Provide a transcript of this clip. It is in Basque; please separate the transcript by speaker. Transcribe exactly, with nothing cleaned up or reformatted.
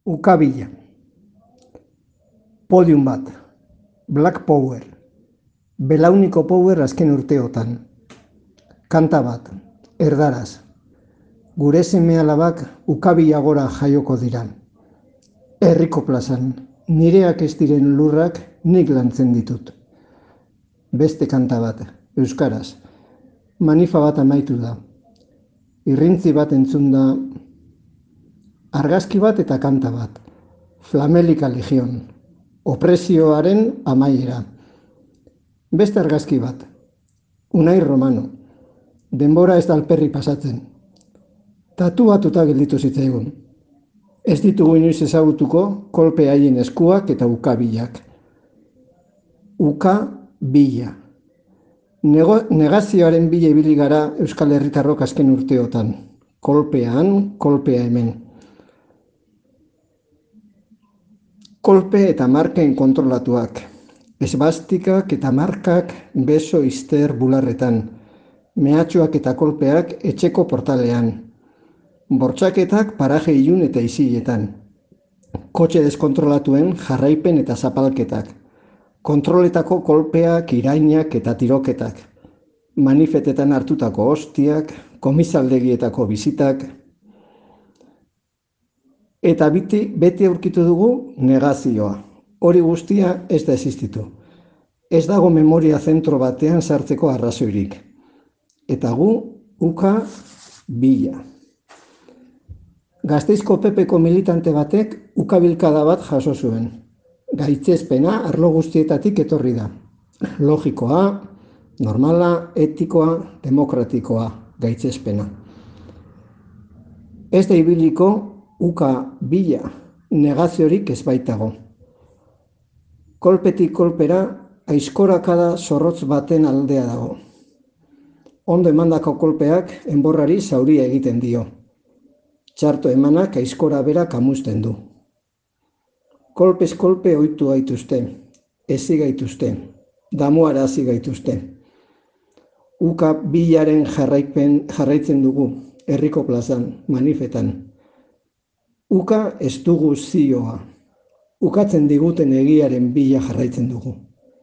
Speaker 1: Ukabila. Podium bat. Black Power. Belauniko Power azken urteotan. Kanta bat. Erdaraz. Gure seme-alabak ukabila gora jaioko dira. Herriko plazan, nireak ez diren lurrak nik lantzen ditut. Beste kanta bat, euskaraz. Manifa bat amaitu da. Irrintzi bat entzun da. Argazki bat eta kanta bat. Flamelika legion. Opresioaren amaiera. Beste argazki bat. Unai Romano. Denbora ez da alperri pasatzen. Tatuatuta gelditu zitzaigun. Ez ditugu inoiz ezagutuko kolpe haien eskuak eta ukabilak. Ukabila. Nego, negazioaren bila ibili gara Euskal Herritarrok azken urteotan. Kolpean, kolpea hemen. Kolpe eta marken kontrolatuak. Esbastikak eta markak beso izter bularretan. Mehatxuak eta kolpeak etxeko portalean. Bortxaketak paraje ilun eta isiletan. Kotxe deskontrolatuen jarraipen eta zapalketak. Kontroletako kolpeak, irainak eta tiroketak. Manifetetan hartutako hostiak, komisaldegietako bizitak. Eta beti, beti aurkitu dugu negazioa. Hori guztia ez da existitu. Ez dago memoria zentro batean sartzeko arrazoirik. Eta gu, ukabila. Gasteizko Pepeko militante batek ukabilkada bat jaso zuen. Gaitzespena arlo guztietatik etorri da. Logikoa, normala, etikoa, demokratikoa, gaitzespena. Ez da ibiliko ukabila, negaziorik ez baitago. Kolpetik kolpera, aizkorakada zorrotz baten aldea dago. Ondo emandako kolpeak enborrari zauria egiten dio. Txarto emanak aizkora bera kamusten du. Kolpez kolpe ohitu gaituzte, ezi gaituzte, damuarazi gaituzte. Ukabilaren jarraipen jarraitzen dugu, herriko plazan, manifetan. Uka ez dugu zioa. Ukatzen diguten egiaren bila jarraitzen dugu.